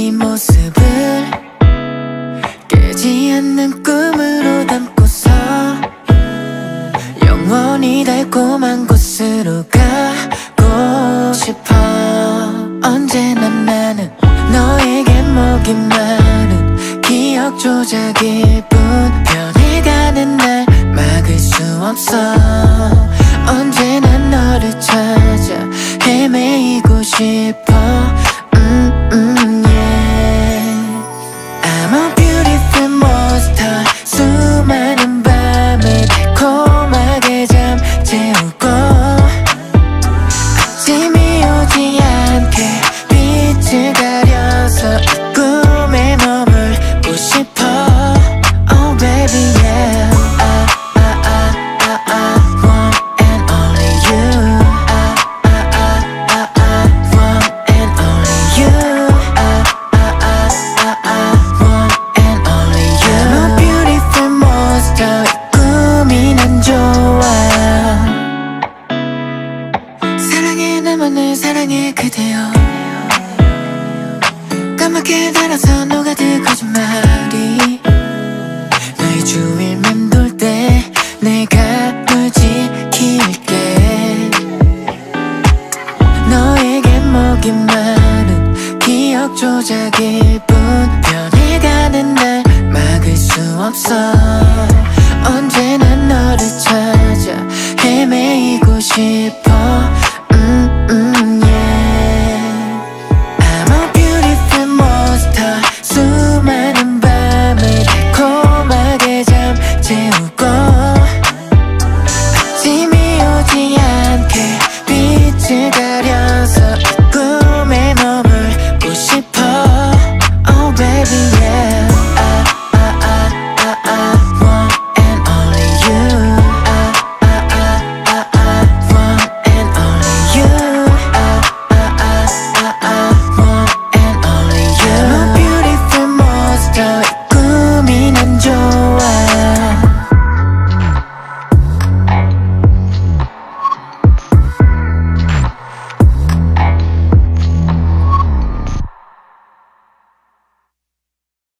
네 모습을 깨지 않는 꿈으로 담고서 영원히 달콤한 곳으로 가고 싶어. 언제나 나는 너에게 목이 마른 기억 조작일 뿐, 변해가는 날 막을 수 없어. 언제나 너를 찾아 헤매이고 싶어.